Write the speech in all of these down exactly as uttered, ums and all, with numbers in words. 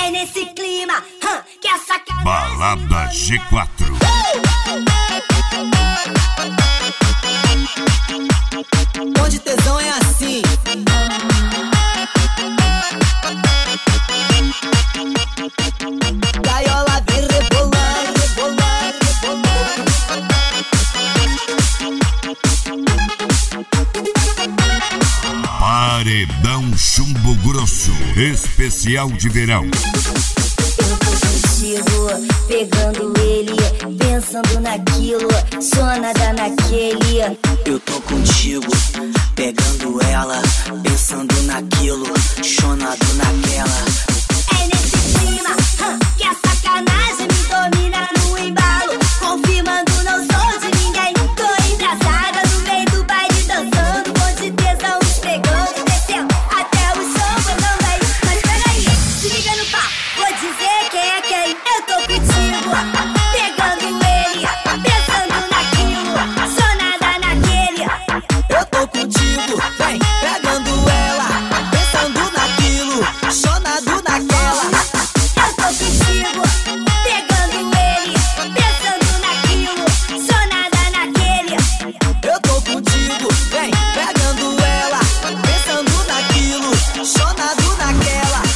É nesse clima hum, que a sacanagem. Balada G quatro. Onde tesão é assim. Gaiola vem rebolando, rebolando, rebolando. Paredão Chumbo Grosso, especial de verão. Eu tô contigo, pegando ele, pensando naquilo, só nada naquele. Eu tô contigo, pegando ela, pensando naquilo, chonado naquela. É nesse clima hum, que a sacanagem me domina no embalo, confirmando não sou de ninguém. Tô engraçada no meio do baile dançando, vou de tesão pegando, descendo até o chão, eu não vai. Mas peraí, se liga no pá, vou dizer quem é quem. Eu tô contigo, pegando ele, pensando naquilo, só nada naquele. Eu tô contigo, vem, pegando ela, pensando naquilo, chonado naquela. Eu tô contigo, pegando ele, pensando naquilo, só nada naquele. Eu tô contigo, vem, pegando ela, pensando naquilo, chonado naquela.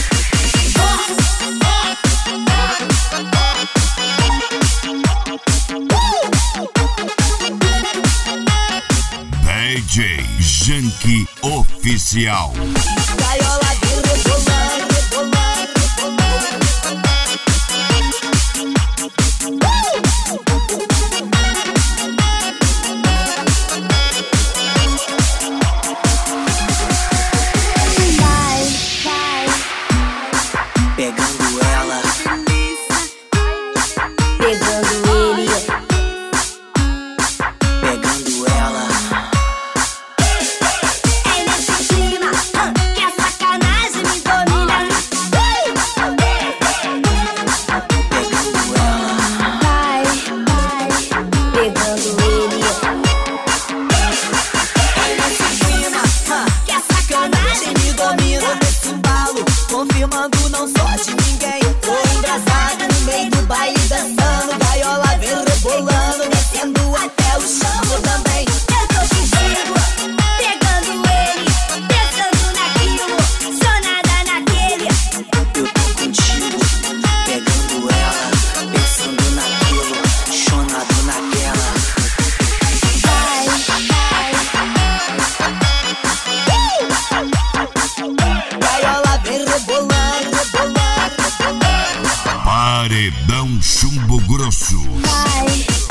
D J Janky Oficial. Gaiola vem rebolando, rebolando, Vai, vai, pegando ela, pegando ele. pegando ela. É nesse clima hum, que a sacanagem me domina. Pegando ela, Vai, vai, pegando ele. é nesse clima hum, que a sacanagem me domina. Nesse embalo, confirmando não sou de ninguém. Tô engraçada no meio do baile dançando. Gaiola vem rebolando, descendo até o chão também. Eu tô contigo, pegando ele, pensando naquilo, só nada naquele. Eu tô contigo, pegando ela, pensando naquilo, chonado naquela. Vai, vai, Gaiola vem rebolando, rebolando, rebolando. Paredão Chumbo Grosso. vai.